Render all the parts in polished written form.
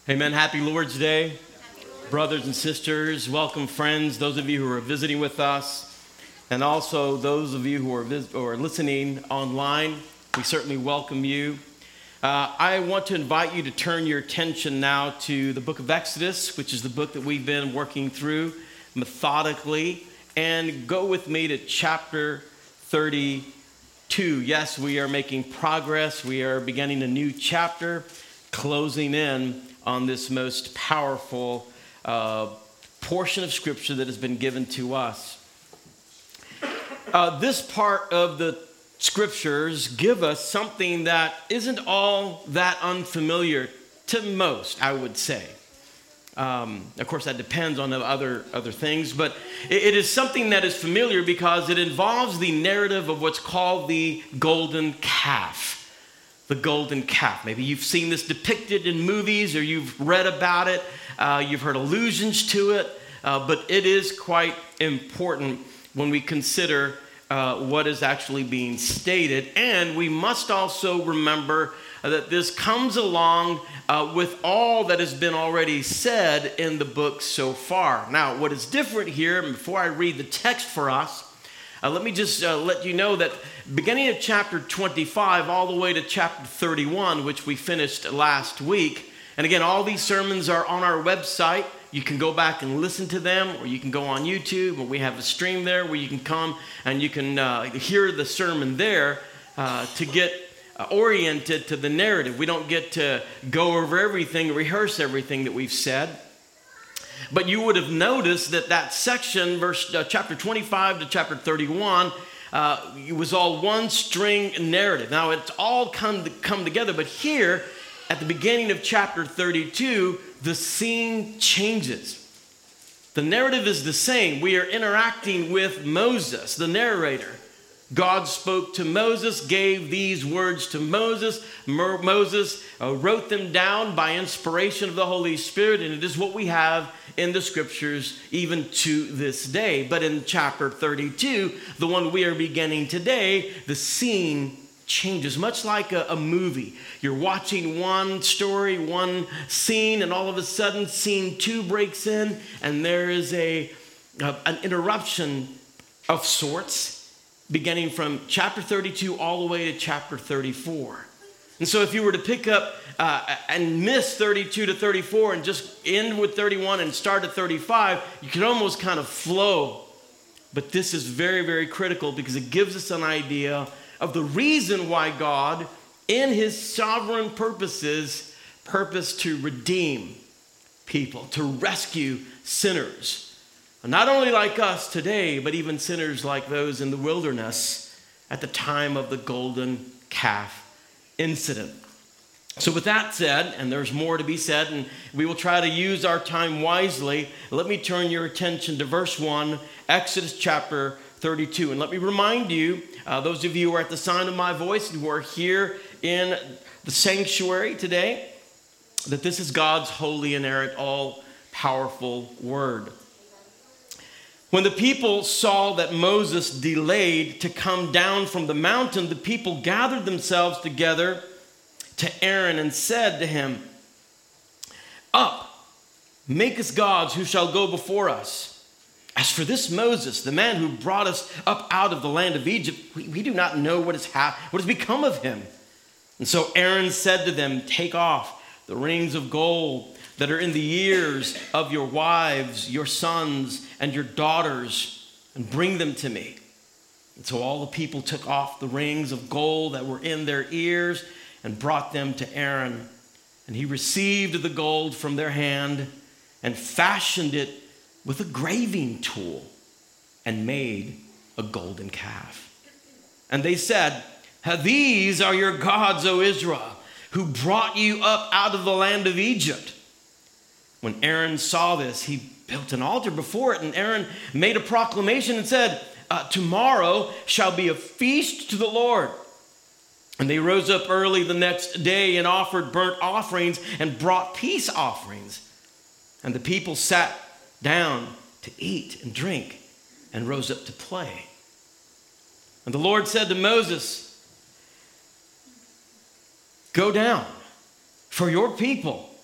Amen. Happy Lord's Day. Brothers and sisters, welcome friends, those of you who are visiting with us, and also those of you who are listening online. We certainly welcome you. I want to invite you to turn your attention now to the book of Exodus, which is the book that we've been working through methodically, and go with me to chapter 32. Yes, we are making progress. We are beginning a new chapter, closing in on this most powerful portion of Scripture that has been given to us. This part of the Scriptures give us something that isn't all that unfamiliar to most, I would say. Of course, that depends on the other things, but it is something that is familiar because it involves the narrative of what's called the golden calf. The golden calf. Maybe you've seen this depicted in movies or you've read about it. You've heard allusions to it, but it is quite important when we consider what is actually being stated. And we must also remember that this comes along with all that has been already said in the book so far. Now, what is different here, and before I read the text for us, let me just let you know that beginning of chapter 25 all the way to chapter 31, which we finished last week, and again, all these sermons are on our website. You can go back and listen to them, or you can go on YouTube, and we have a stream there where you can come and you can hear the sermon there to get oriented to the narrative. We don't get to go over everything, rehearse everything that we've said. But you would have noticed that section, chapter 25 to chapter 31, it was all one string narrative. Now, it's all come together, but here, at the beginning of chapter 32, the scene changes. The narrative is the same. We are interacting with Moses, the narrator. God spoke to Moses, gave these words to Moses. Moses wrote them down by inspiration of the Holy Spirit, and it is what we have in the Scriptures even to this day. But in chapter 32, the one we are beginning today, the scene changes, much like a movie. You're watching one story, one scene, and all of a sudden, scene 2 breaks in, and there is an interruption of sorts, beginning from chapter 32 all the way to chapter 34. And so if you were to pick up and miss 32 to 34 and just end with 31 and start at 35, you could almost kind of flow. But this is very, very critical because it gives us an idea of the reason why God, in his sovereign purposes, purposed to redeem people, to rescue sinners. Not only like us today, but even sinners like those in the wilderness at the time of the golden calf incident. So with that said, and there's more to be said, and we will try to use our time wisely, let me turn your attention to verse 1, Exodus chapter 32. And let me remind you, those of you who are at the sound of my voice and who are here in the sanctuary today, that this is God's holy, inerrant, all-powerful word. When the people saw that Moses delayed to come down from the mountain, the people gathered themselves together to Aaron and said to him, "Up, make us gods who shall go before us. As for this Moses, the man who brought us up out of the land of Egypt, we do not know what has become of him." And so Aaron said to them, "Take off the rings of gold that are in the ears of your wives, your sons, and your daughters, and bring them to me." And so all the people took off the rings of gold that were in their ears and brought them to Aaron. And he received the gold from their hand and fashioned it with a graving tool and made a golden calf. And they said, "These are your gods, O Israel, who brought you up out of the land of Egypt." When Aaron saw this, he built an altar before it, and Aaron made a proclamation and said, "Tomorrow shall be a feast to the Lord." And they rose up early the next day and offered burnt offerings and brought peace offerings. And the people sat down to eat and drink and rose up to play. And the Lord said to Moses, "Go down, for your people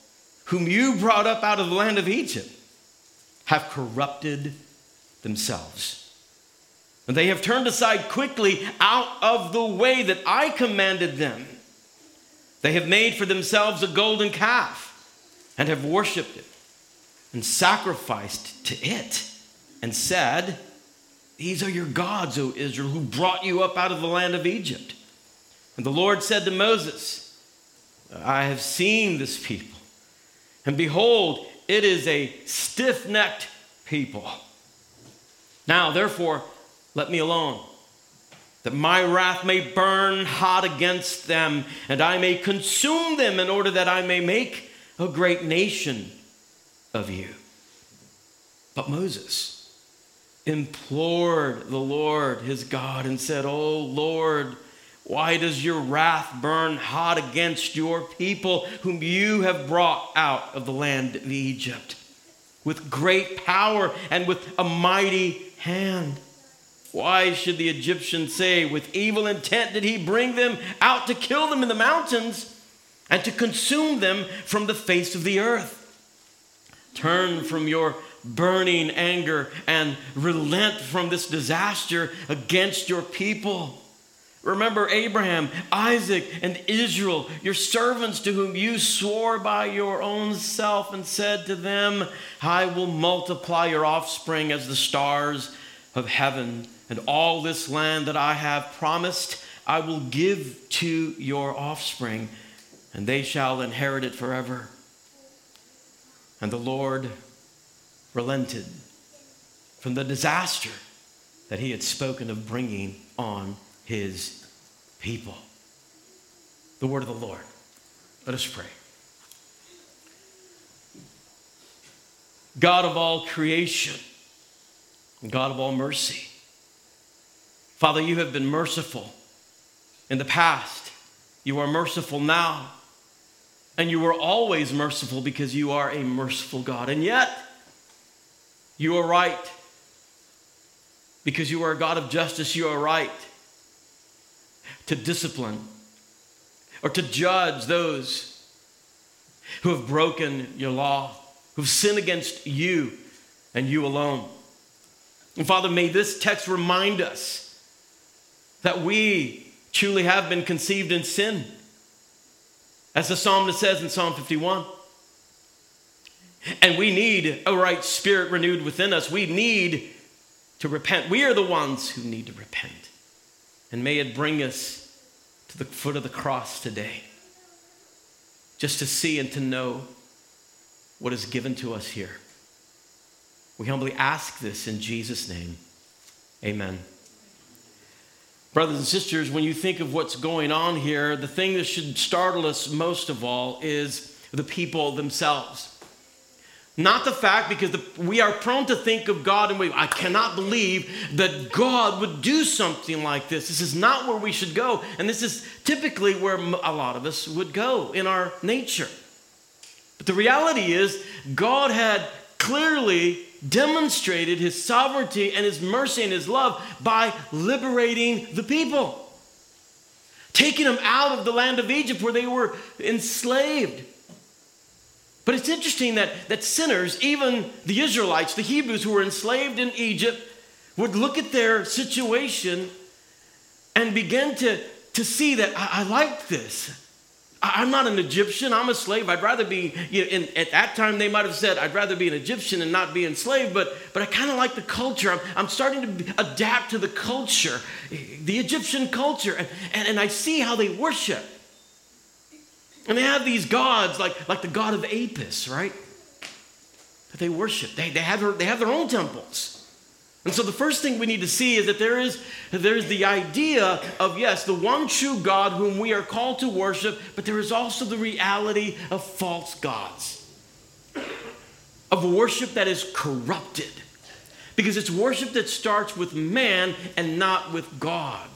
whom you brought up out of the land of Egypt, have corrupted themselves. And they have turned aside quickly out of the way that I commanded them. They have made for themselves a golden calf and have worshipped it and sacrificed to it and said, these are your gods, O Israel, who brought you up out of the land of Egypt. And the Lord said to Moses, I have seen this people, and behold, it is a stiff-necked people. Now, therefore, let me alone, that my wrath may burn hot against them, and I may consume them in order that I may make a great nation of you. But Moses implored the Lord his God and said, O Lord, why does your wrath burn hot against your people whom you have brought out of the land of Egypt with great power and with a mighty hand? Why should the Egyptians say, with evil intent did he bring them out to kill them in the mountains and to consume them from the face of the earth? Turn from your burning anger and relent from this disaster against your people. Remember Abraham, Isaac, and Israel, your servants to whom you swore by your own self and said to them, I will multiply your offspring as the stars of heaven, and all this land that I have promised I will give to your offspring, and they shall inherit it forever. And the Lord relented from the disaster that he had spoken of bringing on his people. The word of the Lord. Let us pray. God of all creation, God of all mercy, Father, you have been merciful in the past. You are merciful now. And you are always merciful because you are a merciful God. And yet, you are right. Because you are a God of justice, you are right to discipline or to judge those who have broken your law, who have sinned against you and you alone. And Father, may this text remind us that we truly have been conceived in sin. As the psalmist says in Psalm 51. And we need a right spirit renewed within us. We need to repent. We are the ones who need to repent. And may it bring us to the foot of the cross today, just to see and to know what is given to us here. We humbly ask this in Jesus' name. Amen. Brothers and sisters, when you think of what's going on here, the thing that should startle us most of all is the people themselves. Not the fact, because we are prone to think of God and I cannot believe that God would do something like this. This is not where we should go. And this is typically where a lot of us would go in our nature. But the reality is God had clearly demonstrated his sovereignty and his mercy and his love by liberating the people, taking them out of the land of Egypt where they were enslaved. But it's interesting that sinners, even the Israelites, the Hebrews who were enslaved in Egypt, would look at their situation and begin to see that I like this. I'm not an Egyptian. I'm a slave. I'd rather be, at that time they might have said, I'd rather be an Egyptian and not be enslaved, but I kind of like the culture. I'm starting to adapt to the culture, the Egyptian culture, and I see how they worship. And they have these gods like the god of Apis, right? That they worship. They have their own temples. And so the first thing we need to see is that there's the idea of, yes, the one true God whom we are called to worship, but there is also the reality of false gods, of worship that is corrupted, because it's worship that starts with man and not with God.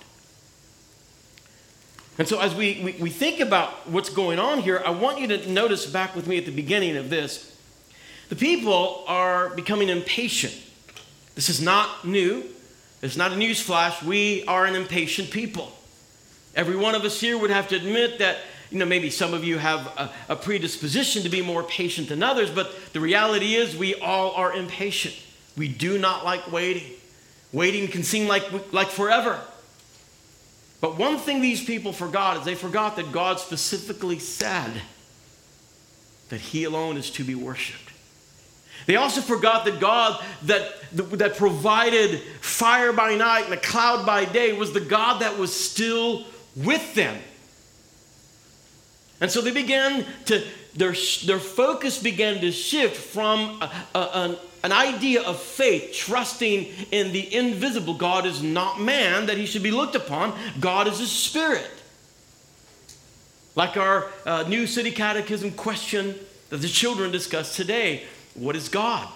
And so as we think about what's going on here, I want you to notice back with me at the beginning of this, the people are becoming impatient. This is not new. It's not a news flash. We are an impatient people. Every one of us here would have to admit that maybe some of you have a predisposition to be more patient than others, but the reality is we all are impatient. We do not like waiting. Waiting can seem like forever. But one thing these people forgot is they forgot that God specifically said that he alone is to be worshiped. They also forgot that God that provided fire by night and a cloud by day was the God that was still with them. And so they began to, their focus began to shift from an idea of faith, trusting in the invisible. God is not man that he should be looked upon. God is a spirit. Like our New City Catechism question that the children discussed today. What is God?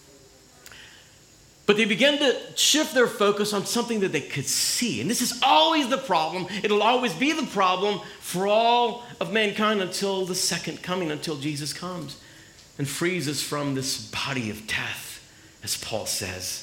But they began to shift their focus on something that they could see. And this is always the problem. It'll always be the problem for all of mankind until the second coming, until Jesus comes and frees us from this body of death, as Paul says.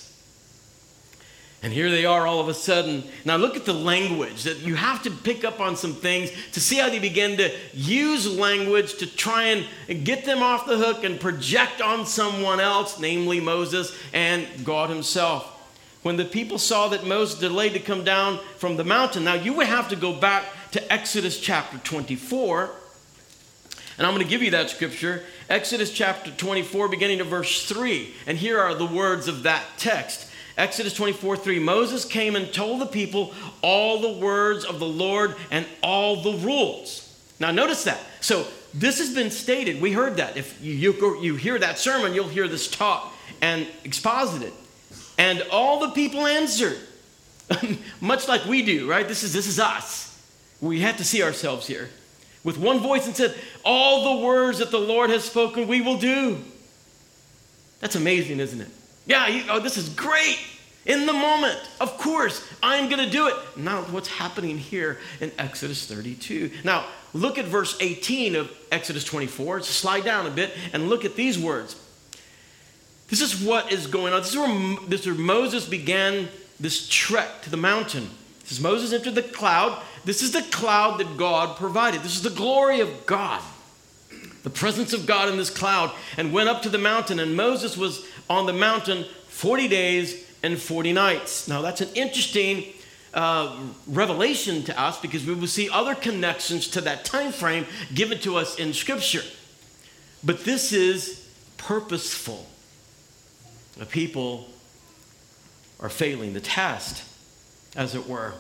And here they are all of a sudden. Now look at the language. That you have to pick up on some things to see how they begin to use language to try and get them off the hook and project on someone else, namely Moses and God himself. When the people saw that Moses delayed to come down from the mountain. Now you would have to go back to Exodus chapter 24. And I'm going to give you that scripture. Exodus chapter 24, beginning of verse 3. And here are the words of that text. Exodus 24:3, Moses came and told the people all the words of the Lord and all the rules. Now notice that. So this has been stated. We heard that. If you hear that sermon, you'll hear this taught and exposited. And all the people answered, much like we do, right? This is us. We have to see ourselves here. With one voice and said, all the words that the Lord has spoken, we will do. That's amazing, isn't it? Yeah, this is great. In the moment, of course, I'm going to do it. Now, what's happening here in Exodus 32? Now, look at verse 18 of Exodus 24. Just slide down a bit and look at these words. This is what is going on. This is where Moses began this trek to the mountain. This is Moses entered the cloud. This is the cloud that God provided. This is the glory of God. The presence of God in this cloud, and went up to the mountain, and Moses was on the mountain 40 days and 40 nights. Now that's an interesting revelation to us, because we will see other connections to that time frame given to us in Scripture. But this is purposeful. The people are failing the test, as it were.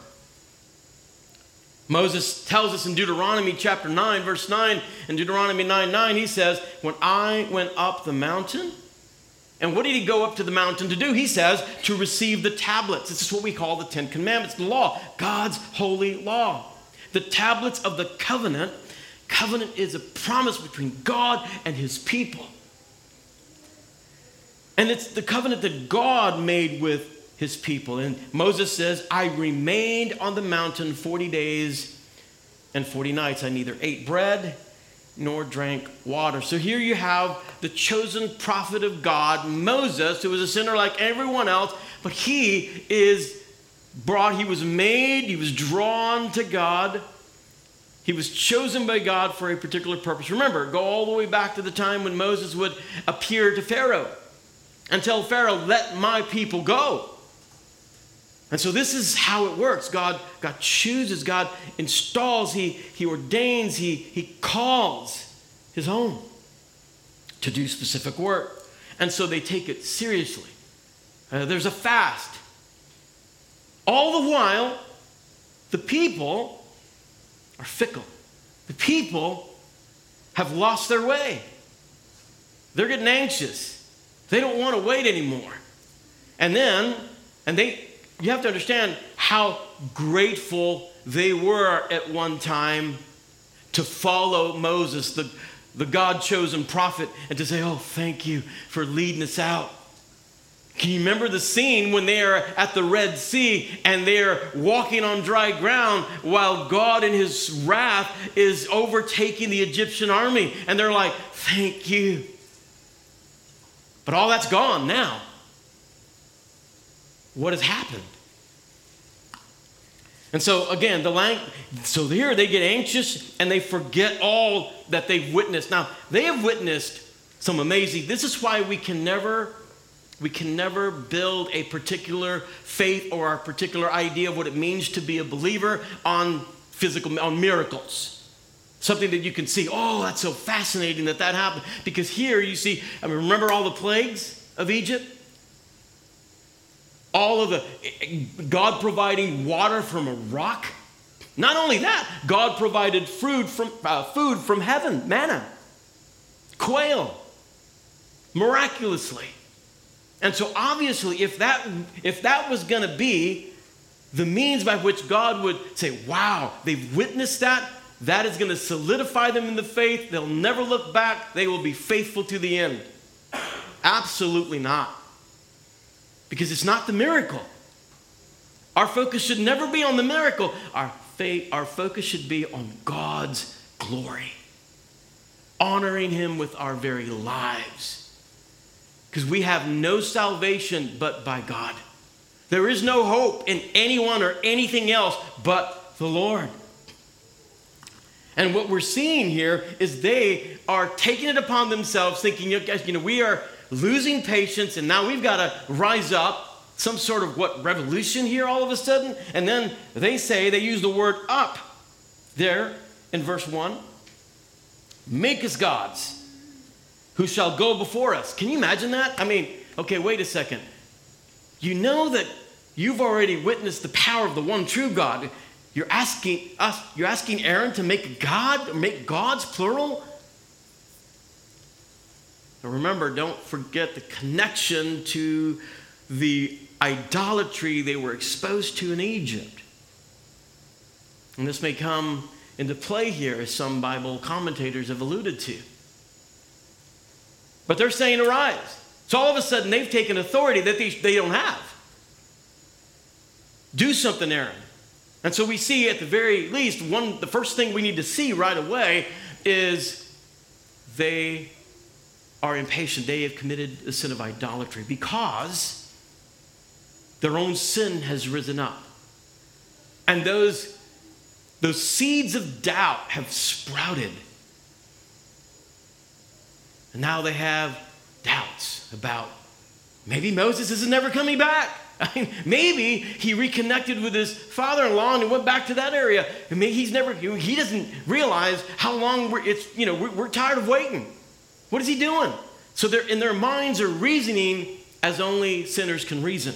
Moses tells us in Deuteronomy chapter 9, verse 9, in Deuteronomy 9:9, he says, when I went up the mountain, and what did he go up to the mountain to do? He says, to receive the tablets. This is what we call the Ten Commandments, the law, God's holy law. The tablets of the covenant. Covenant is a promise between God and his people. And it's the covenant that God made with his people. And Moses says, I remained on the mountain 40 days and 40 nights. I neither ate bread nor drank water. So here you have the chosen prophet of God, Moses, who was a sinner like everyone else, but he was made, he was drawn to God. He was chosen by God for a particular purpose. Remember, go all the way back to the time when Moses would appear to Pharaoh and tell Pharaoh, let my people go. And so this is how it works. God chooses, God installs, he ordains, he calls his own to do specific work. And so they take it seriously. There's a fast. All the while, the people are fickle. The people have lost their way. They're getting anxious. They don't want to wait anymore. You have to understand how grateful they were at one time to follow Moses, the God-chosen prophet, and to say, oh, thank you for leading us out. Can you remember the scene when they are at the Red Sea and they're walking on dry ground while God in his wrath is overtaking the Egyptian army? And they're like, thank you. But all that's gone now. What has happened? And so again, so here they get anxious and they forget all that they've witnessed. Now, they have witnessed some amazing, this is why we can never build a particular faith or a particular idea of what it means to be a believer on miracles. Something that you can see, oh, that's so fascinating that happened. Because here you see, remember all the plagues of Egypt? All of God providing water from a rock. Not only that, God provided food from heaven, manna, quail, miraculously. And so obviously, if that was going to be the means by which God would say, wow, they've witnessed that is going to solidify them in the faith. They'll never look back. They will be faithful to the end. Absolutely not. Because it's not the miracle. Our focus should never be on the miracle. Our focus should be on God's glory. Honoring him with our very lives. Because we have no salvation but by God. There is no hope in anyone or anything else but the Lord. And what we're seeing here is they are taking it upon themselves, thinking, we are losing patience, and now we've got to rise up. Some sort of revolution here all of a sudden? And then they use the word up there in verse 1. Make us gods who shall go before us. Can you imagine that? Okay, wait a second. You know that you've already witnessed the power of the one true God. You're asking Aaron to make a god, make gods plural? Now remember, don't forget the connection to the idolatry they were exposed to in Egypt. And this may come into play here, as some Bible commentators have alluded to. But they're saying arise. So all of a sudden they've taken authority that they don't have. Do something, Aaron. And so we see at the very least, the first thing we need to see right away is they are impatient. They have committed the sin of idolatry because their own sin has risen up. And those seeds of doubt have sprouted. And now they have doubts about maybe Moses isn't never coming back. Maybe he reconnected with his father-in-law and he went back to that area. And maybe he doesn't realize how long we're tired of waiting. What is he doing? So they're in their minds are reasoning as only sinners can reason.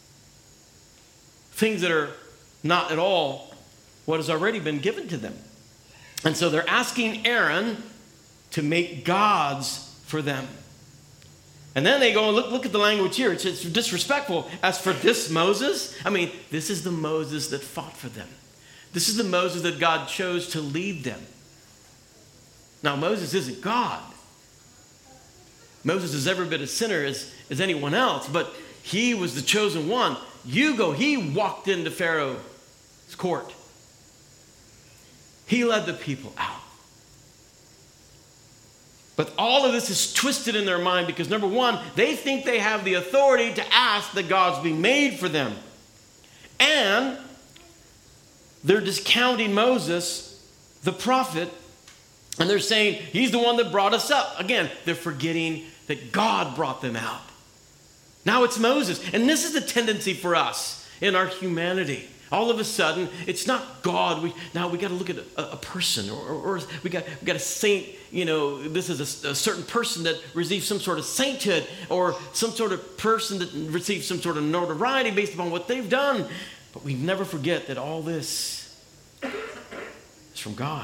Things that are not at all what has already been given to them. And so they're asking Aaron to make gods for them. And then they go and look at the language here. It's disrespectful. As for this Moses, this is the Moses that fought for them. This is the Moses that God chose to lead them. Now, Moses isn't God. Moses is every bit as sinner as anyone else, but he was the chosen one. He walked into Pharaoh's court. He led the people out. But all of this is twisted in their mind because, number one, they think they have the authority to ask that gods be made for them. And they're discounting Moses, the prophet, and they're saying, he's the one that brought us up. Again, they're forgetting that God brought them out. Now it's Moses. And this is the tendency for us in our humanity. All of a sudden, it's not God. We got to look at a person, or we got a saint. This is a certain person that receives some sort of sainthood, or some sort of person that receives some sort of notoriety based upon what they've done. But we never forget that all this is from God.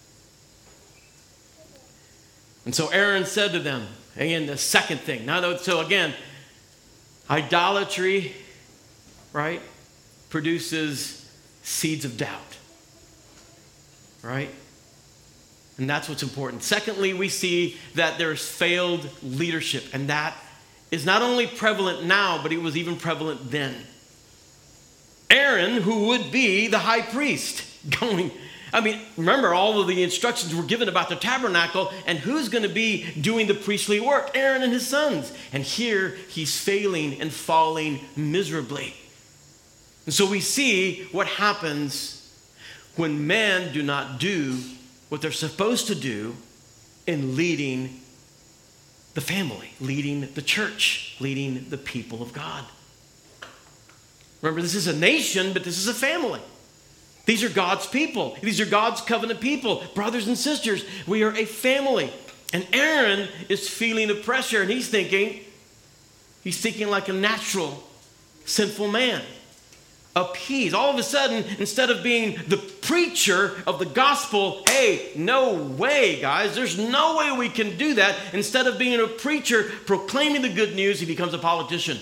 And so Aaron said to them, again, the second thing. So again, idolatry, right, produces seeds of doubt, right? And that's what's important. Secondly, we see that there's failed leadership, and that is not only prevalent now, but it was even prevalent then. Aaron, who would be the high priest, remember all of the instructions were given about the tabernacle, and who's going to be doing the priestly work? Aaron and his sons. And here he's failing and falling miserably. And so we see what happens when men do not do what they're supposed to do in leading the family, leading the church, leading the people of God. Remember, this is a nation, but this is a family. These are God's people. These are God's covenant people. Brothers and sisters, we are a family. And Aaron is feeling the pressure, and he's thinking like a natural, sinful man. Appease. All of a sudden, instead of being the preacher of the gospel, hey, no way, guys. There's no way we can do that. Instead of being a preacher proclaiming the good news, he becomes a politician.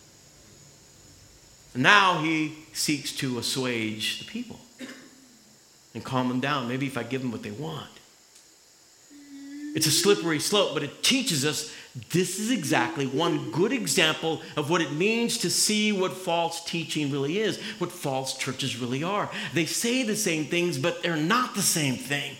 And now he seeks to assuage the people and calm them down. Maybe if I give them what they want. It's a slippery slope, but it teaches us this is exactly one good example of what it means to see what false teaching really is, what false churches really are. They say the same things, but they're not the same thing.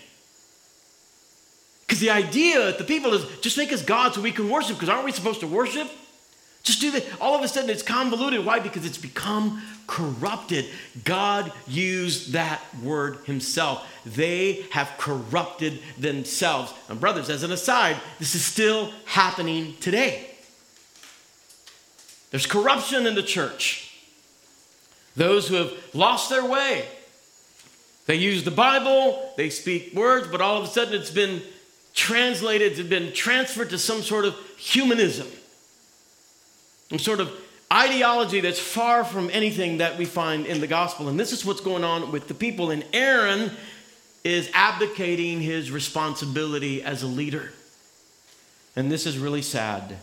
Because the idea that the people is just make us God so we can worship, because aren't we supposed to worship? Just do that. All of a sudden it's convoluted. Why? Because it's become corrupted. God used that word himself. They have corrupted themselves. And brothers, as an aside, this is still happening today. There's corruption in the church. Those who have lost their way. They use the Bible, they speak words, but all of a sudden it's been translated, it's been transferred to some sort of humanism. Some sort of ideology that's far from anything that we find in the gospel. And this is what's going on with the people. And Aaron is abdicating his responsibility as a leader. And this is really sad.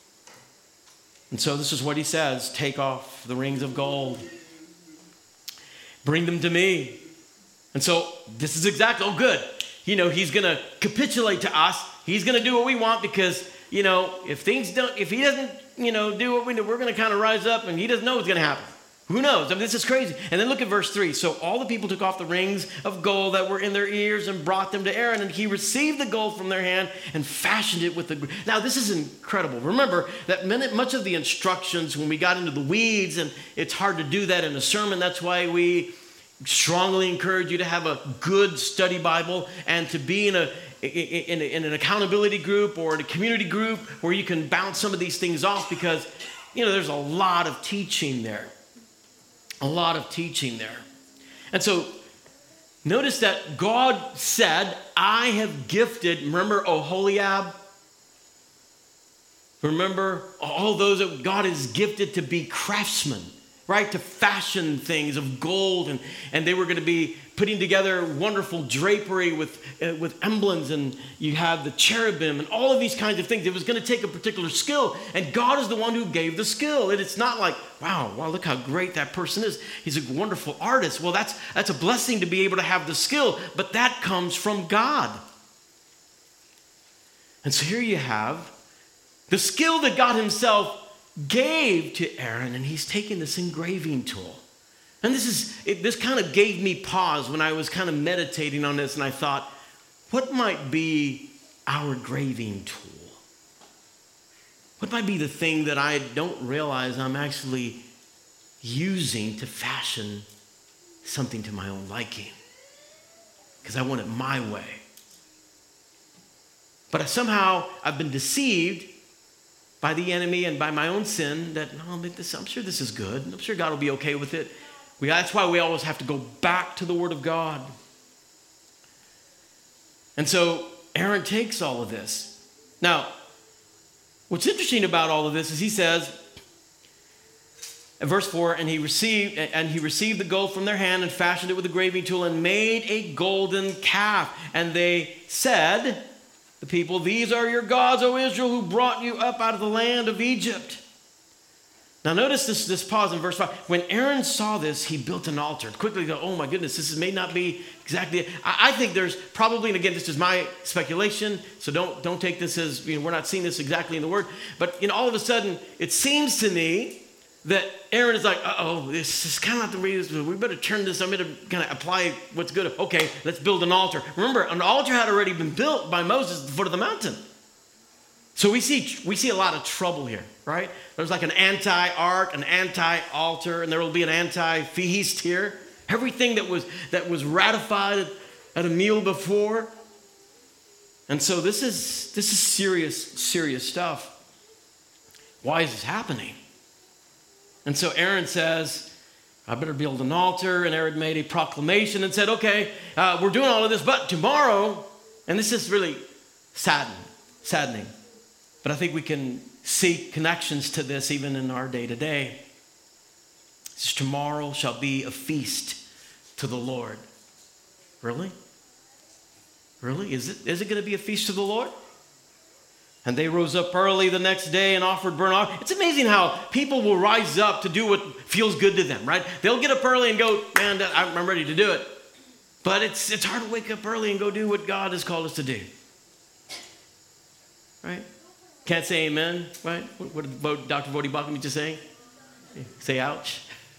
And so this is what he says: take off the rings of gold. Bring them to me. And so this is exactly, oh good. He's going to capitulate to us. He's going to do what we want because, if he doesn't, do what we do, we're going to kind of rise up, and he doesn't know what's going to happen. Who knows? This is crazy. And then look at verse 3. So all the people took off the rings of gold that were in their ears and brought them to Aaron, and he received the gold from their hand and fashioned it with the... Now, this is incredible. Remember that much of the instructions, when we got into the weeds, and it's hard to do that in a sermon, that's why we strongly encourage you to have a good study Bible and to be in an accountability group or in a community group where you can bounce some of these things off, because, there's a lot of teaching there. A lot of teaching there. And so notice that God said, I have gifted, remember Oholiab? Remember all those that God has gifted to be craftsmen, right? To fashion things of gold, and they were going to be putting together wonderful drapery with emblems, and you have the cherubim and all of these kinds of things. It was going to take a particular skill, and God is the one who gave the skill. And it's not like, wow, look how great that person is. He's a wonderful artist. Well, that's a blessing to be able to have the skill, but that comes from God. And so here you have the skill that God himself gave to Aaron, and he's taking this engraving tool. And this kind of gave me pause when I was kind of meditating on this, and I thought, what might be our engraving tool? What might be the thing that I don't realize I'm actually using to fashion something to my own liking? Because I want it my way. But somehow I've been deceived by the enemy and by my own sin that, I'm sure this is good. I'm sure God will be okay with it. That's why we always have to go back to the Word of God. And so Aaron takes all of this. Now, what's interesting about all of this is he says, in verse 4, and he received the gold from their hand and fashioned it with a graving tool and made a golden calf. And they said, the people, these are your gods, O Israel, who brought you up out of the land of Egypt. Now notice this pause in verse 5. When Aaron saw this, he built an altar. Quickly go, oh my goodness, this may not be exactly it. I think there's probably, and again, this is my speculation, so don't take this as, we're not seeing this exactly in the Word. But all of a sudden, it seems to me that Aaron is like, this is kind of not the reason. We better turn this. I'm going to kind of apply what's good. Okay, let's build an altar. Remember, an altar had already been built by Moses at the foot of the mountain. So we see a lot of trouble here, right? There's like an anti-ark, an anti-altar, and there will be an anti-feast here. Everything that was ratified at a meal before. And so this is serious stuff. Why is this happening? And so Aaron says, I better build an altar. And Aaron made a proclamation and said, okay, we're doing all of this, but tomorrow, and this is really saddening. But I think we can see connections to this even in our day to day. Tomorrow shall be a feast to the Lord. Really? Really? Is it going to be a feast to the Lord? And they rose up early the next day and offered burnt offering. It's amazing how people will rise up to do what feels good to them, right? They'll get up early and go, man, I'm ready to do it. But it's hard to wake up early and go do what God has called us to do. Right? Can't say amen, right? What did Dr. Vodi Bakum just say? Say ouch.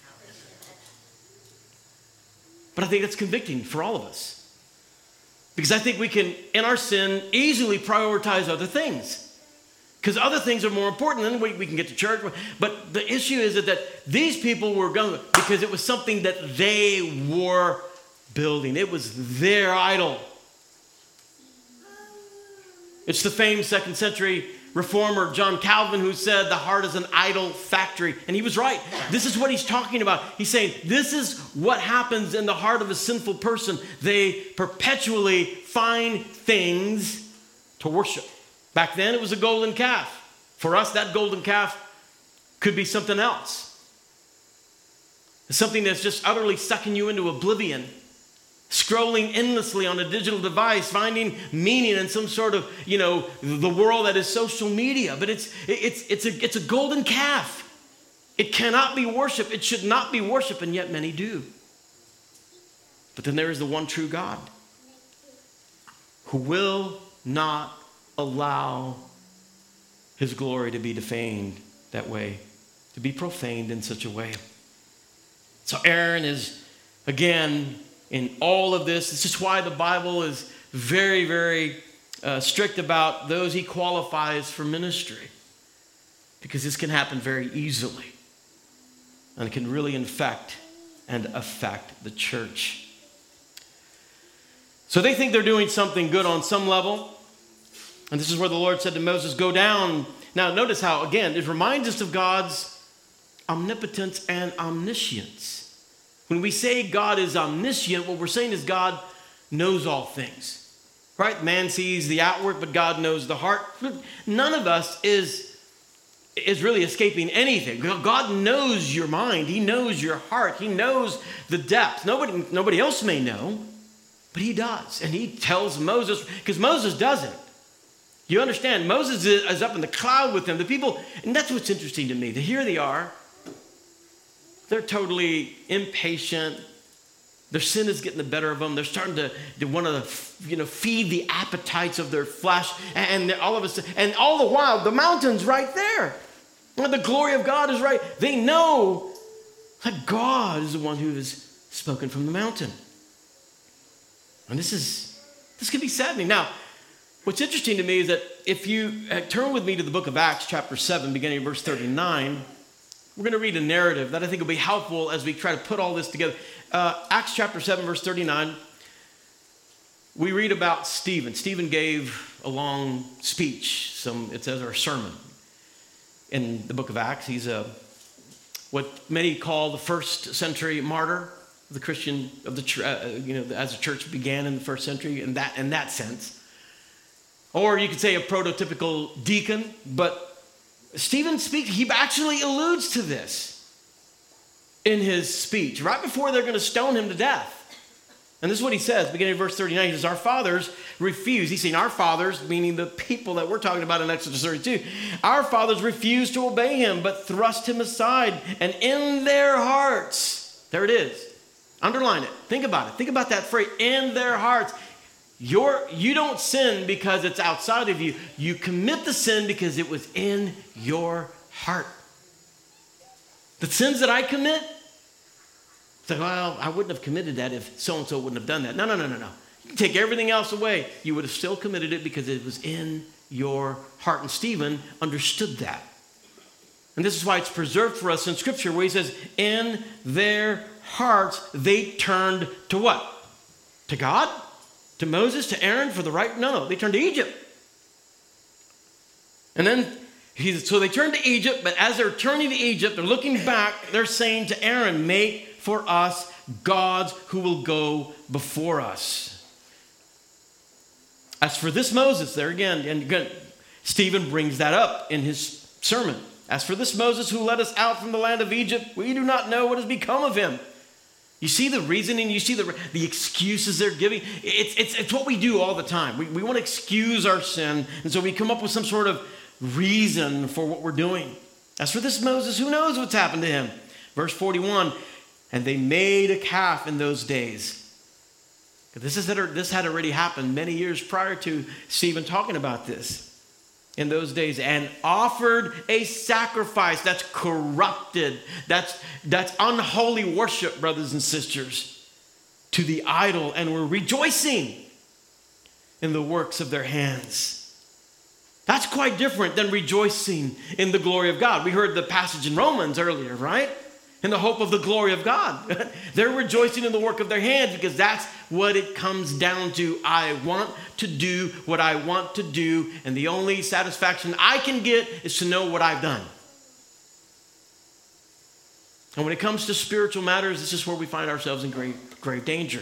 But I think that's convicting for all of us. Because I think we can, in our sin, easily prioritize other things. Because other things are more important. Then we can get to church. But the issue is that these people were going because it was something that they were building. It was their idol. It's the famed 2nd century reformer John Calvin who said the heart is an idol factory. And he was right. This is what he's talking about. He's saying this is what happens in the heart of a sinful person. They perpetually find things to worship. Back then it was a golden calf. For us, that golden calf could be something else. It's something that's just utterly sucking you into oblivion. Scrolling endlessly on a digital device, finding meaning in some sort of, the world that is social media. But it's a golden calf. It cannot be worship. It should not be worship, and yet many do. But then there is the one true God who will not allow his glory to be defamed that way, to be profaned in such a way. So Aaron is, again, in all of this. This is why the Bible is very, very strict about those he qualifies for ministry. Because this can happen very easily. And it can really infect and affect the church. So they think they're doing something good on some level. And this is where the Lord said to Moses, go down. Now notice how, again, it reminds us of God's omnipotence and omniscience. When we say God is omniscient, what we're saying is God knows all things. Right? Man sees the outward, but God knows the heart. None of us is really escaping anything. God knows your mind. He knows your heart. He knows the depth. Nobody else may know, but he does. And he tells Moses, because Moses doesn't. You understand, Moses is up in the cloud with them. The people, and that's what's interesting to me. Here they are. They're totally impatient. Their sin is getting the better of them. They're starting to want to, feed the appetites of their flesh. And all of us, and all the while, the mountain's right there. And the glory of God is right. They know that God is the one who has spoken from the mountain. And this can be saddening. Now, what's interesting to me is that if you turn with me to the book of Acts, chapter 7, beginning of verse 39, we're going to read a narrative that I think will be helpful as we try to put all this together. Acts chapter 7, verse 39, we read about Stephen. Stephen gave a long speech. It says, or a sermon in the book of Acts. He's what many call the first century martyr of the Christian, of the as the church began in the first century in that sense. Or you could say a prototypical deacon, but Stephen speaks, he actually alludes to this in his speech, right before they're going to stone him to death. And this is what he says, beginning of verse 39. He says, our fathers refused. He's saying our fathers, meaning the people that we're talking about in Exodus 32. Our fathers refused to obey him, but thrust him aside. And in their hearts, there it is. Underline it. Think about it. Think about that phrase, in their hearts. You don't sin because it's outside of you. You commit the sin because it was in your heart. The sins that I commit, it's like, well, I wouldn't have committed that if so-and-so wouldn't have done that. No. You take everything else away. You would have still committed it because it was in your heart. And Stephen understood that. And this is why it's preserved for us in Scripture, where he says, in their hearts, they turned to what? To God? To Moses? To Aaron for the right? No, they turned to Egypt. And then, so they turned to Egypt, but as they're turning to Egypt, they're looking back, they're saying to Aaron, make for us gods who will go before us. As for this Moses, there again, and again, Stephen brings that up in his sermon. As for this Moses who led us out from the land of Egypt, we do not know what has become of him. You see the reasoning, you see the excuses they're giving. It's what we do all the time. We want to excuse our sin, and so we come up with some sort of reason for what we're doing. As for this Moses, who knows what's happened to him? Verse 41, and they made a calf in those days. This had already happened many years prior to Stephen talking about this. In those days, and offered a sacrifice that's corrupted, that's unholy worship, brothers and sisters, to the idol, and were rejoicing in the works of their hands. That's quite different than rejoicing in the glory of God. We heard the passage in Romans earlier, right? In the hope of the glory of God. They're rejoicing in the work of their hands because that's what it comes down to. I want to do what I want to do, and the only satisfaction I can get is to know what I've done. And when it comes to spiritual matters, this is where we find ourselves in grave danger.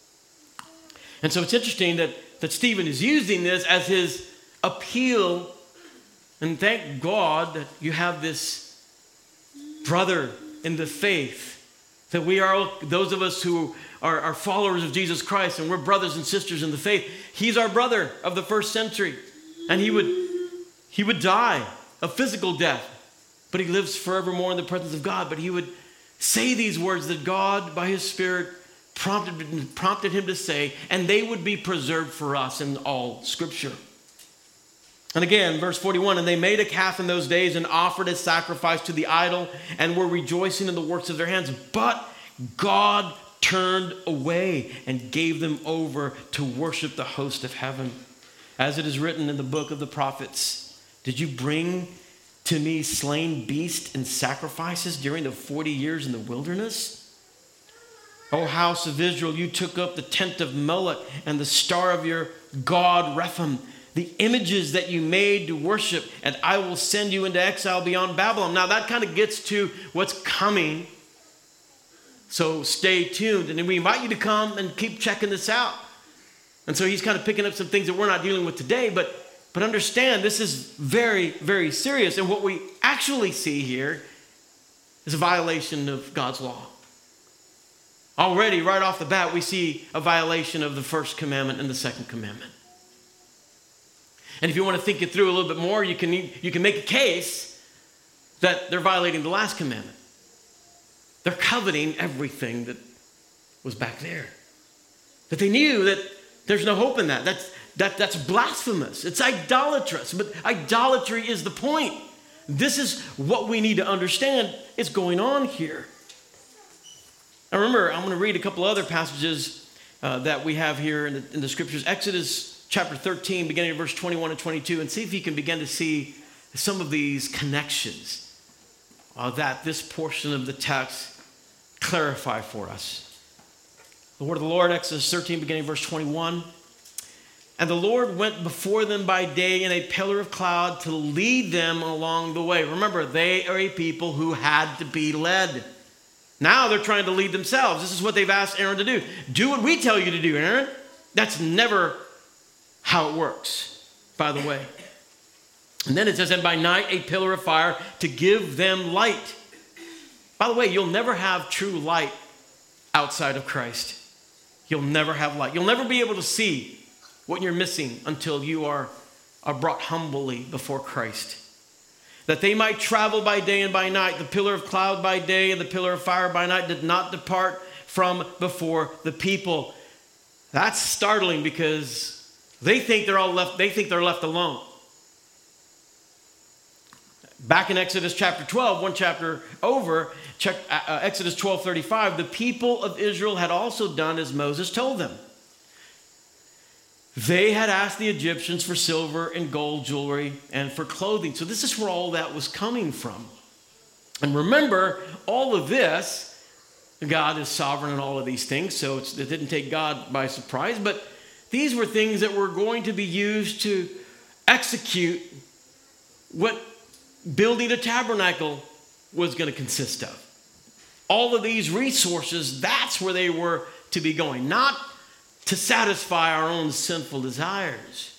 And so it's interesting that Stephen is using this as his appeal, and thank God that you have this brother in the faith, that we are, those of us who are followers of Jesus Christ, and we're brothers and sisters in the faith. He's our brother of the first century, and he would die a physical death, but he lives forevermore in the presence of God. But he would say these words that God, by his Spirit, prompted him to say, and they would be preserved for us in all Scripture. And again, verse 41, and they made a calf in those days and offered a sacrifice to the idol and were rejoicing in the works of their hands. But God turned away and gave them over to worship the host of heaven. As it is written in the book of the prophets, did you bring to me slain beasts and sacrifices during the 40 years in the wilderness? O house of Israel, you took up the tent of Moloch and the star of your god Rephaim, the images that you made to worship, and I will send you into exile beyond Babylon. Now that kind of gets to what's coming. So stay tuned. And then we invite you to come and keep checking this out. And so he's kind of picking up some things that we're not dealing with today, but understand this is very, very serious. And what we actually see here is a violation of God's law. Already, right off the bat, we see a violation of the first commandment and the second commandment. And if you want to think it through a little bit more, you can make a case that they're violating the last commandment. They're coveting everything that was back there. That they knew that there's no hope in that. That's blasphemous. It's idolatrous. But idolatry is the point. This is what we need to understand is going on here. Now remember, I'm going to read a couple other passages that we have here in the Scriptures. Exodus chapter 13, beginning of verse 21 and 22, and see if you can begin to see some of these connections that this portion of the text clarify for us. The word of the Lord, Exodus 13, beginning verse 21. And the Lord went before them by day in a pillar of cloud to lead them along the way. Remember, they are a people who had to be led. Now they're trying to lead themselves. This is what they've asked Aaron to do. Do what we tell you to do, Aaron. That's never how it works, by the way. And then it says, and by night a pillar of fire to give them light. By the way, you'll never have true light outside of Christ. You'll never have light. You'll never be able to see what you're missing until you are brought humbly before Christ. That they might travel by day and by night. The pillar of cloud by day and the pillar of fire by night did not depart from before the people. That's startling because they think they're left alone. Back in Exodus chapter 12, one chapter over, Exodus 12:35, the people of Israel had also done as Moses told them. They had asked the Egyptians for silver and gold jewelry and for clothing. So this is where all that was coming from. And remember, all of this, God is sovereign in all of these things, so it didn't take God by surprise, but these were things that were going to be used to execute what building a tabernacle was going to consist of. All of these resources, that's where they were to be going, not to satisfy our own sinful desires.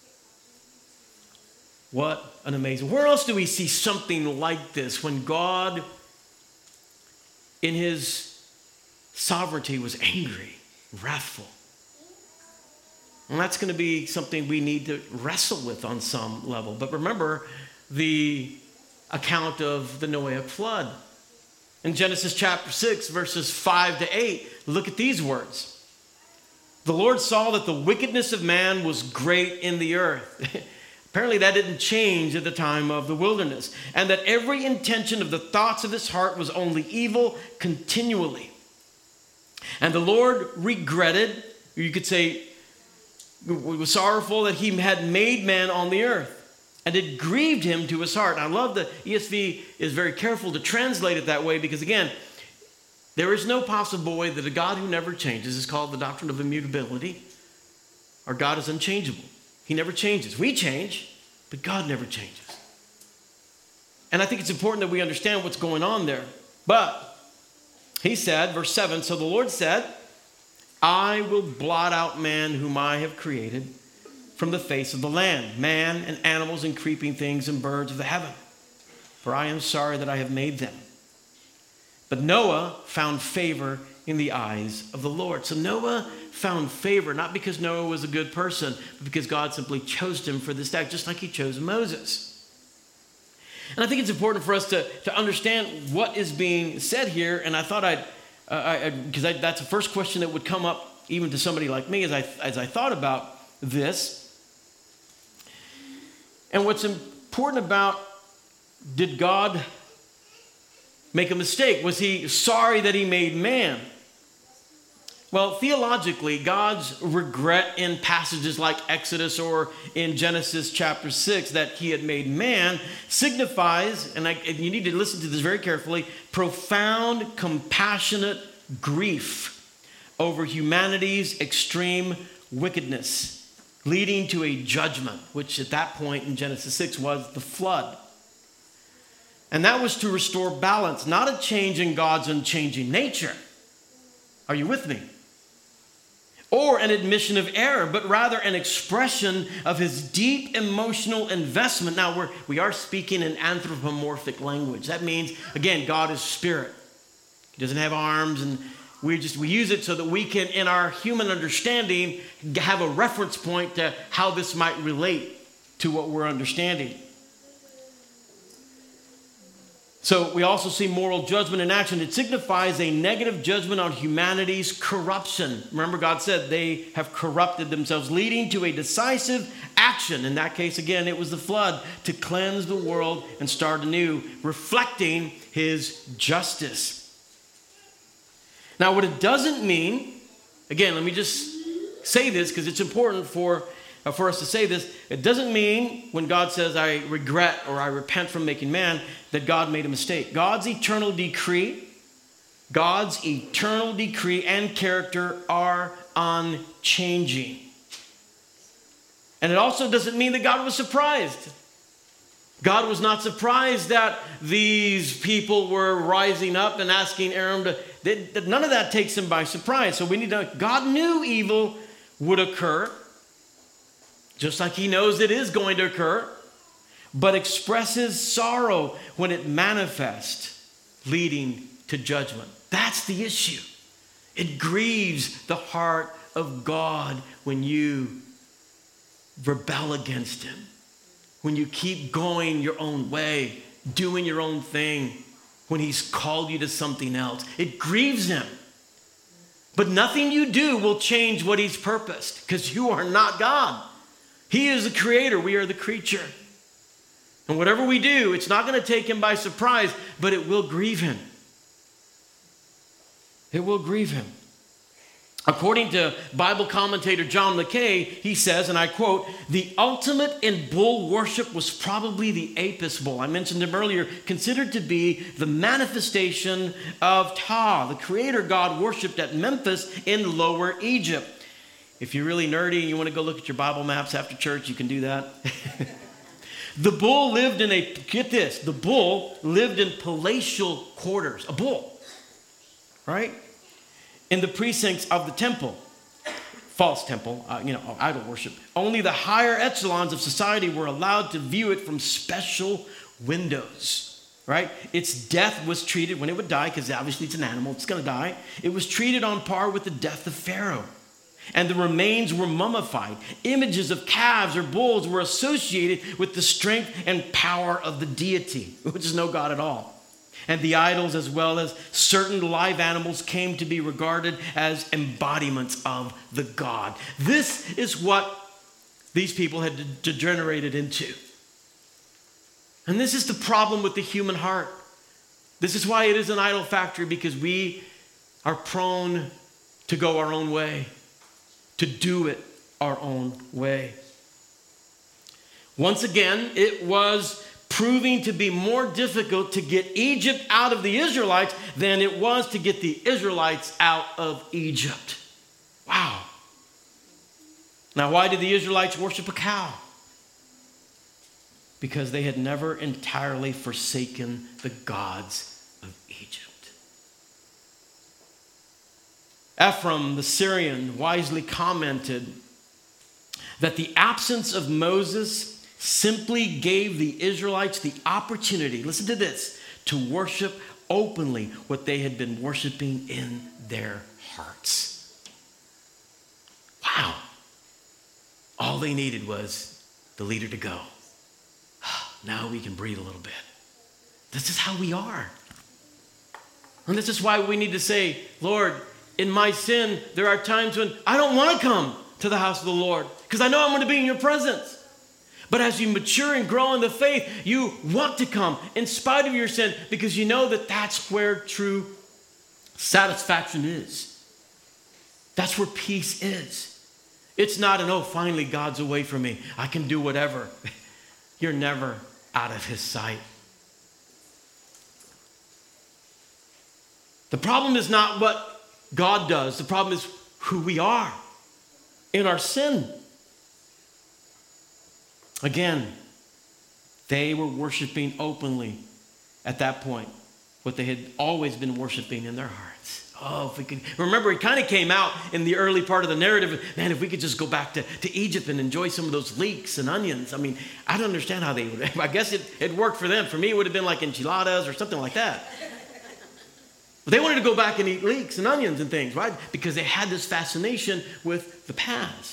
What an amazing... Where else do we see something like this when God, in his sovereignty, was angry, wrathful? And that's going to be something we need to wrestle with on some level. But remember the account of the Noahic flood. In Genesis chapter 6, verses 5 to 8, look at these words. The Lord saw that the wickedness of man was great in the earth. Apparently that didn't change at the time of the wilderness. And that every intention of the thoughts of his heart was only evil continually. And the Lord regretted, you could say, was sorrowful that he had made man on the earth. And it grieved him to his heart. And I love that ESV is very careful to translate it that way because, again, there is no possible way that a God who never changes is called the doctrine of immutability. Our God is unchangeable. He never changes. We change, but God never changes. And I think it's important that we understand what's going on there. But he said, verse 7, so the Lord said, I will blot out man whom I have created from the face of the land, man and animals and creeping things and birds of the heaven. For I am sorry that I have made them. But Noah found favor in the eyes of the Lord. So Noah found favor, not because Noah was a good person, but because God simply chose him for this act, just like he chose Moses. And I think it's important for us to understand what is being said here. And I thought because that's the first question that would come up even to somebody like me as I thought about this. And what's important about, did God make a mistake? Was he sorry that he made man? Well, theologically, God's regret in passages like Exodus or in Genesis chapter 6 that he had made man signifies, and you need to listen to this very carefully, profound, compassionate grief over humanity's extreme wickedness, leading to a judgment, which at that point in Genesis 6 was the flood. And that was to restore balance, not a change in God's unchanging nature. Are you with me? Or an admission of error, but rather an expression of his deep emotional investment. Now, we are speaking in anthropomorphic language. That means, again, God is spirit. He doesn't have arms, and we use it so that we can, in our human understanding, have a reference point to how this might relate to what we're understanding. So we also see moral judgment in action. It signifies a negative judgment on humanity's corruption. Remember, God said they have corrupted themselves, leading to a decisive action. In that case, again, it was the flood to cleanse the world and start anew, reflecting his justice. Now, what it doesn't mean, again, let me just say this because it's important for us to say this. It doesn't mean when God says, I regret or I repent from making man, that God made a mistake. God's eternal decree and character are unchanging. And it also doesn't mean that God was surprised. God was not surprised that these people were rising up and asking Aaron none of that takes him by surprise. So we need to, God knew evil would occur, just like he knows it is going to occur, but expresses sorrow when it manifests, leading to judgment. That's the issue. It grieves the heart of God when you rebel against him, when you keep going your own way, doing your own thing, when he's called you to something else. It grieves him. But nothing you do will change what he's purposed, because you are not God. He is the creator. We are the creature. And whatever we do, it's not going to take him by surprise, but it will grieve him. It will grieve him. According to Bible commentator John McKay, he says, and I quote, "The ultimate in bull worship was probably the Apis bull." I mentioned him earlier, considered to be the manifestation of Ptah, the creator god worshipped at Memphis in Lower Egypt. If you're really nerdy and you want to go look at your Bible maps after church, you can do that. The bull lived in the bull lived in palatial quarters, a bull, right? In the precincts of the temple, false temple, idol worship. Only the higher echelons of society were allowed to view it from special windows, right? Its death was treated, when it would die, because obviously it's an animal, it's going to die, it was treated on par with the death of Pharaoh. And the remains were mummified. Images of calves or bulls were associated with the strength and power of the deity, which is no God at all. And the idols, as well as certain live animals, came to be regarded as embodiments of the god. This is what these people had degenerated into. And this is the problem with the human heart. This is why it is an idol factory, because we are prone to go our own way, to do it our own way. Once again, it was proving to be more difficult to get Egypt out of the Israelites than it was to get the Israelites out of Egypt. Wow. Now, why did the Israelites worship a cow? Because they had never entirely forsaken the gods of Egypt. Ephraim the Syrian wisely commented that the absence of Moses simply gave the Israelites the opportunity, listen to this, to worship openly what they had been worshiping in their hearts. Wow. All they needed was the leader to go. Now we can breathe a little bit. This is how we are. And this is why we need to say, Lord, in my sin, there are times when I don't want to come to the house of the Lord because I know I'm going to be in your presence. But as you mature and grow in the faith, you want to come in spite of your sin because you know that that's where true satisfaction is. That's where peace is. It's not an, oh, finally God's away from me, I can do whatever. You're never out of his sight. The problem is not what God does. The problem is who we are in our sin. Again, they were worshiping openly at that point what they had always been worshiping in their hearts. Oh, if we could remember, it kind of came out in the early part of the narrative. Man, if we could just go back to Egypt and enjoy some of those leeks and onions. I mean, I don't understand how they would. I guess it worked for them. For me, it would have been like enchiladas or something like that. But they wanted to go back and eat leeks and onions and things, right? Because they had this fascination with the past.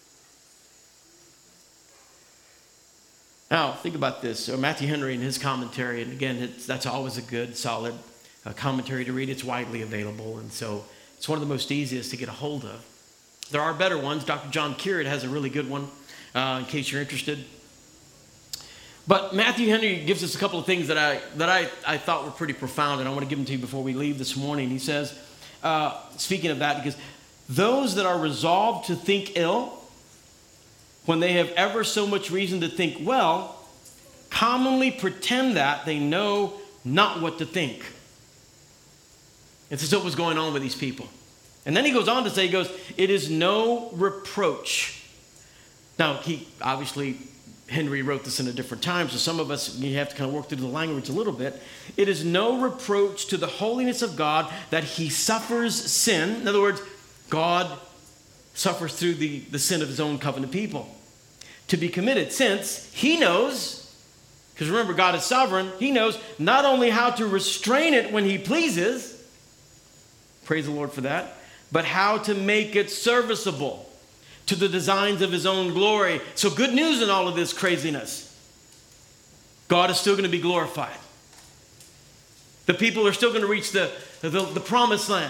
Now, think about this. Matthew Henry in his commentary, and again, that's always a good, solid commentary to read. It's widely available, and so it's one of the most easiest to get a hold of. There are better ones. Dr. John Kearret has a really good one, in case you're interested. But Matthew Henry gives us a couple of things that I thought were pretty profound, and I want to give them to you before we leave this morning. He says, speaking of that, because those that are resolved to think ill, when they have ever so much reason to think well, commonly pretend that they know not what to think. And this is what was going on with these people. And then he goes on to say, it is no reproach. Now, Henry wrote this in a different time, so some of us, you have to kind of work through the language a little bit. It is no reproach to the holiness of God that he suffers sin. In other words, God suffers through the sin of his own covenant people to be committed, since he knows, because remember, God is sovereign, he knows not only how to restrain it when he pleases, praise the Lord for that, but how to make it serviceable to the designs of his own glory. So good news in all of this craziness. God is still going to be glorified. The people are still going to reach the promised land.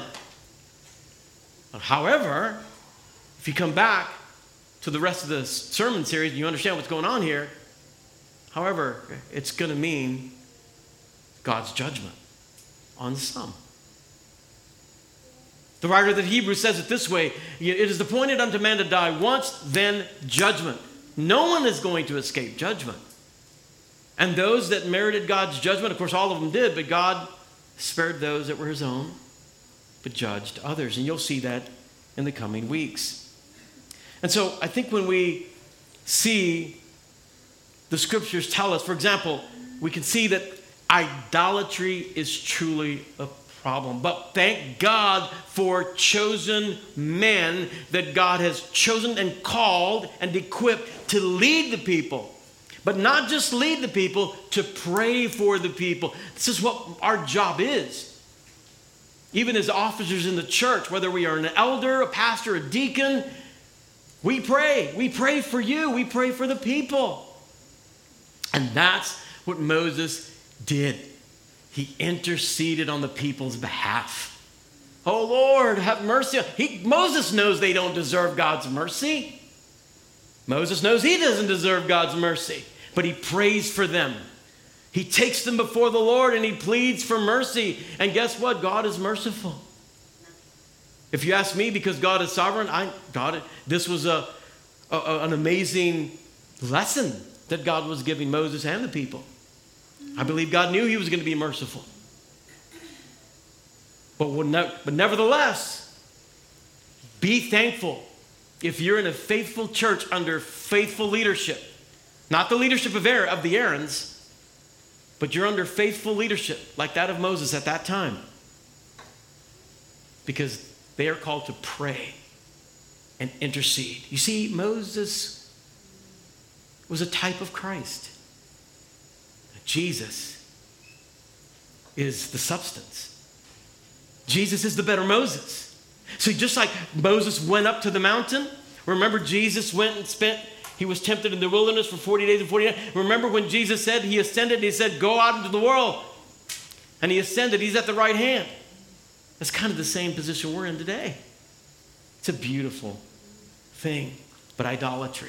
However, if you come back to the rest of the sermon series and you understand what's going on here, however, it's going to mean God's judgment on some. The writer of the Hebrews says it this way: it is appointed unto man to die once, then judgment. No one is going to escape judgment. And those that merited God's judgment, of course, all of them did, but God spared those that were his own, but judged others. And you'll see that in the coming weeks. And so I think when we see the scriptures tell us, for example, we can see that idolatry is truly a problem. But thank God for chosen men that God has chosen and called and equipped to lead the people. But not just lead the people, to pray for the people. This is what our job is. Even as officers in the church, whether we are an elder, a pastor, a deacon, we pray. We pray for you. We pray for the people. And that's what Moses did. He interceded on the people's behalf. Oh Lord, have mercy. Moses knows they don't deserve God's mercy. Moses knows he doesn't deserve God's mercy, but he prays for them. He takes them before the Lord and he pleads for mercy. And guess what? God is merciful. If you ask me, because God is sovereign, this was an amazing lesson that God was giving Moses and the people. I believe God knew he was going to be merciful. But nevertheless, be thankful if you're in a faithful church under faithful leadership. Not the leadership of the Aarons, but you're under faithful leadership like that of Moses at that time. Because they are called to pray and intercede. You see, Moses was a type of Christ. Jesus is the substance. Jesus is the better Moses. So just like Moses went up to the mountain, remember Jesus went and he was tempted in the wilderness for 40 days and 40 nights. Remember when Jesus said he ascended, he said, go out into the world. And he ascended, he's at the right hand. That's kind of the same position we're in today. It's a beautiful thing, but idolatry.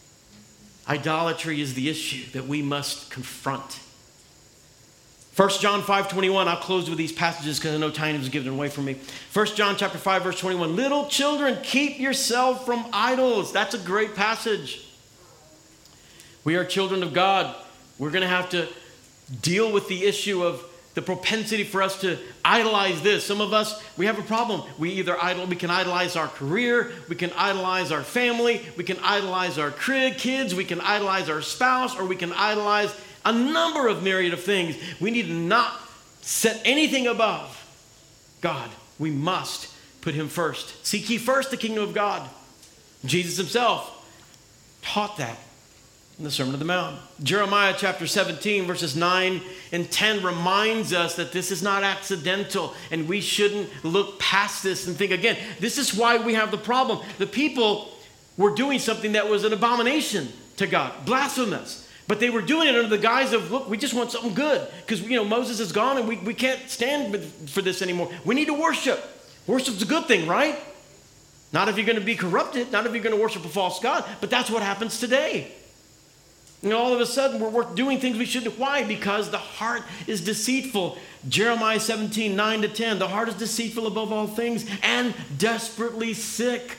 Idolatry is the issue that we must confront. 1 John 5:21, I'll close with these passages because I know time is given away from me. 1 John chapter 5, verse 21, little children, keep yourself from idols. That's a great passage. We are children of God. We're going to have to deal with the issue of the propensity for us to idolize this. Some of us, we have a problem. We can idolize our career, we can idolize our family, we can idolize our kids, we can idolize our spouse, or we can idolize a number of myriad of things. We need to not set anything above God. We must put him first. Seek ye first the kingdom of God. Jesus himself taught that in the Sermon on the Mount. Jeremiah chapter 17 verses 9 and 10 reminds us that this is not accidental, and we shouldn't look past this and think, again, this is why we have the problem. The people were doing something that was an abomination to God, blasphemous. But they were doing it under the guise of, look, we just want something good. Because, Moses is gone and we can't stand for this anymore. We need to worship. Worship's a good thing, right? Not if you're going to be corrupted. Not if you're going to worship a false god. But that's what happens today. All of a sudden, we're doing things we shouldn't. Why? Because the heart is deceitful. Jeremiah 17, 9 to 10. The heart is deceitful above all things and desperately sick.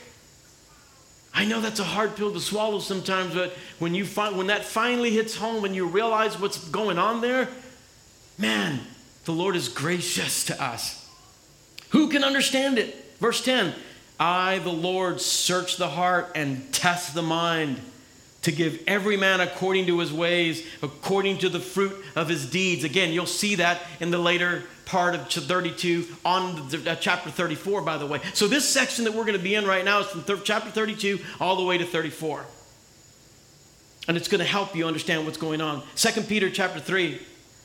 I know that's a hard pill to swallow sometimes, but when that finally hits home and you realize what's going on there, man, the Lord is gracious to us. Who can understand it? Verse 10, I, the Lord, search the heart and test the mind to give every man according to his ways, according to the fruit of his deeds. Again, you'll see that in the later part of 32 on chapter 34, by the way. So this section that we're going to be in right now is from chapter 32 all the way to 34. And it's going to help you understand what's going on. 2 Peter chapter 3,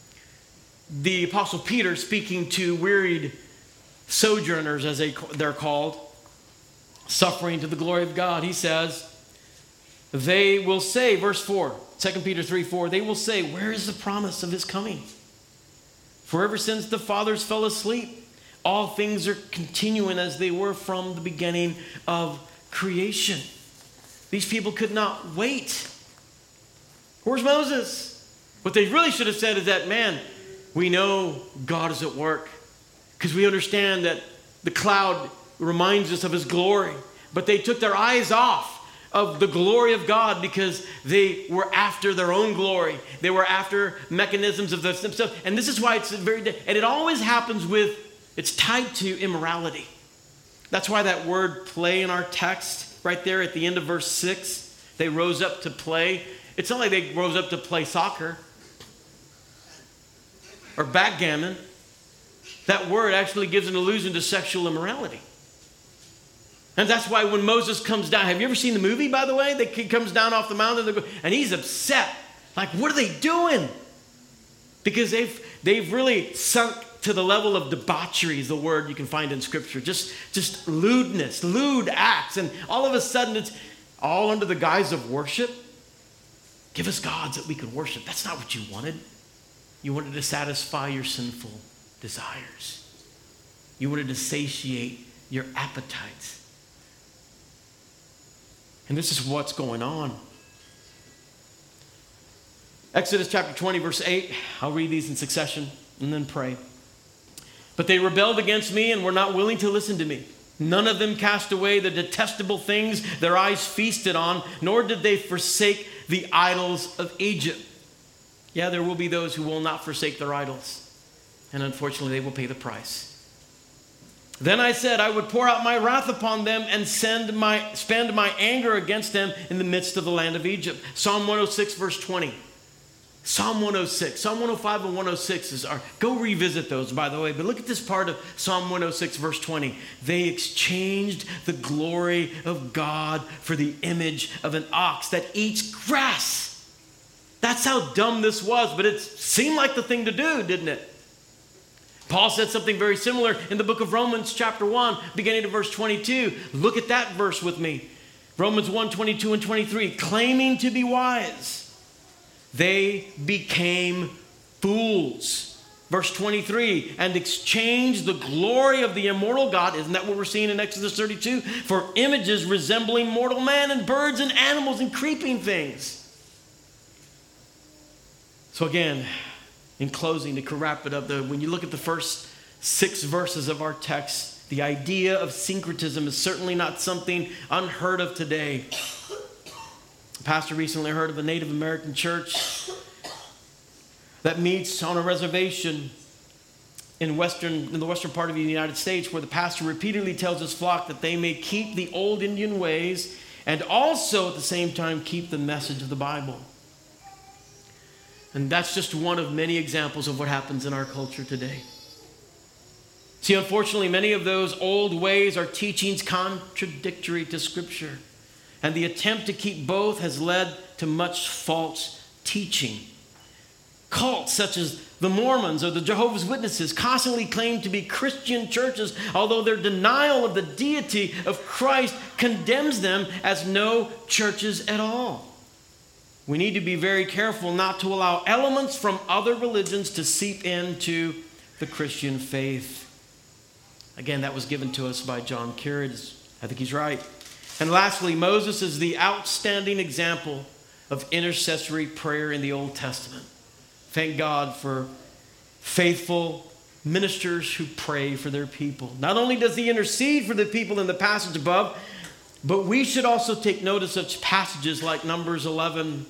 the Apostle Peter speaking to wearied sojourners, as they're called, suffering to the glory of God. He says, they will say, verse 4, 2 Peter 3, 4, they will say, where is the promise of his coming? For ever since the fathers fell asleep, all things are continuing as they were from the beginning of creation. These people could not wait. Where's Moses? What they really should have said is that, man, we know God is at work, because we understand that the cloud reminds us of his glory. But they took their eyes off of the glory of God because they were after their own glory. They were after mechanisms of themselves. And this is why it's and it always happens it's tied to immorality. That's why that word play in our text, right there at the end of verse 6, they rose up to play. It's not like they rose up to play soccer or backgammon. That word actually gives an allusion to sexual immorality. And that's why when Moses comes down, have you ever seen the movie, by the way? He comes down off the mountain and he's upset. Like, what are they doing? Because they've really sunk to the level of debauchery is the word you can find in Scripture. Just lewdness, lewd acts. And all of a sudden it's all under the guise of worship. Give us gods that we could worship. That's not what you wanted. You wanted to satisfy your sinful desires. You wanted to satiate your appetites. And this is what's going on. Exodus chapter 20, verse 8. I'll read these in succession and then pray. But they rebelled against me and were not willing to listen to me. None of them cast away the detestable things their eyes feasted on, nor did they forsake the idols of Egypt. Yeah, there will be those who will not forsake their idols. And unfortunately, they will pay the price. Then I said, I would pour out my wrath upon them and spend my anger against them in the midst of the land of Egypt. Psalm 106, verse 20. Psalm 106. Psalm 105 and 106 go revisit those, by the way. But look at this part of Psalm 106, verse 20. They exchanged the glory of God for the image of an ox that eats grass. That's how dumb this was, but it seemed like the thing to do, didn't it? Paul said something very similar in the book of Romans chapter 1, beginning of verse 22. Look at that verse with me. Romans 1, 22 and 23. Claiming to be wise, they became fools. Verse 23, and exchanged the glory of the immortal God. Isn't that what we're seeing in Exodus 32? For images resembling mortal man and birds and animals and creeping things. So again, in closing, to wrap it up, when you look at the first 6 verses of our text, the idea of syncretism is certainly not something unheard of today. A pastor recently heard of a Native American church that meets on a reservation in the western part of the United States, where the pastor repeatedly tells his flock that they may keep the old Indian ways and also at the same time keep the message of the Bible. And that's just one of many examples of what happens in our culture today. See, unfortunately, many of those old ways are teachings contradictory to Scripture. And the attempt to keep both has led to much false teaching. Cults such as the Mormons or the Jehovah's Witnesses constantly claim to be Christian churches, although their denial of the deity of Christ condemns them as no churches at all. We need to be very careful not to allow elements from other religions to seep into the Christian faith. Again, that was given to us by John Kerridge. I think he's right. And lastly, Moses is the outstanding example of intercessory prayer in the Old Testament. Thank God for faithful ministers who pray for their people. Not only does he intercede for the people in the passage above, but we should also take note of such passages like Numbers 11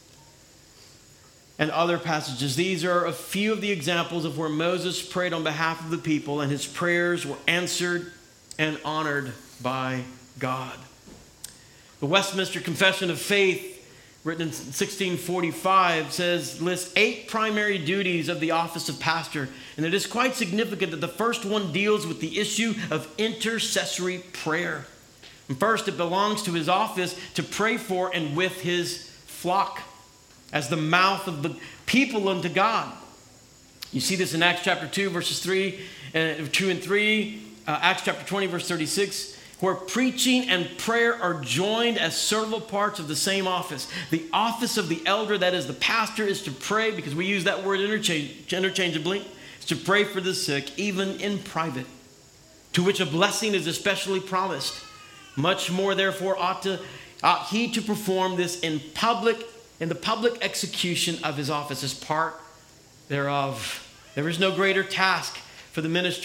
and other passages. These are a few of the examples of where Moses prayed on behalf of the people, and his prayers were answered and honored by God. The Westminster Confession of Faith, written in 1645, lists 8 primary duties of the office of pastor. And it is quite significant that the first one deals with the issue of intercessory prayer. And first, it belongs to his office to pray for and with his flock as the mouth of the people unto God. You see this in Acts chapter 2, verses 2 and 3, Acts chapter 20, verse 36, where preaching and prayer are joined as several parts of the same office. The office of the elder, that is the pastor, is to pray, because we use that word interchangeably, is to pray for the sick, even in private, to which a blessing is especially promised. Much more, therefore, ought he to perform this in the public execution of his office as part thereof. There is no greater task for the minister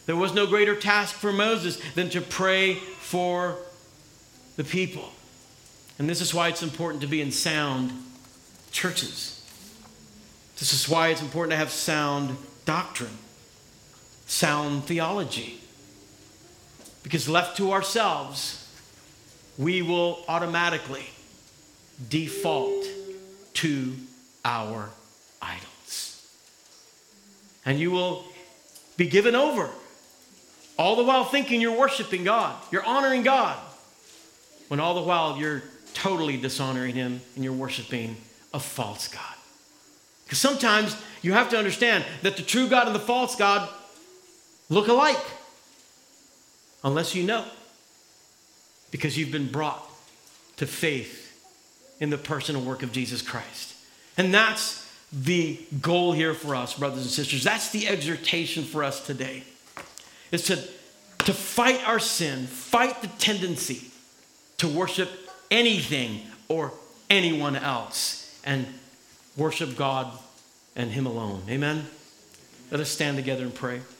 There was no greater task for Moses than to pray for the people. And this is why it's important to be in sound churches. This is why it's important to have sound doctrine, sound theology. Because left to ourselves, we will automatically default to our idols. And you will be given over, all the while thinking you're worshiping God, you're honoring God, when all the while you're totally dishonoring Him and you're worshiping a false God. Because sometimes you have to understand that the true God and the false God look alike, unless you know, because you've been brought to faith in the person and work of Jesus Christ. And that's the goal here for us, brothers and sisters. That's the exhortation for us today. Is to fight our sin, fight the tendency to worship anything or anyone else, and worship God and Him alone. Amen? Let us stand together and pray.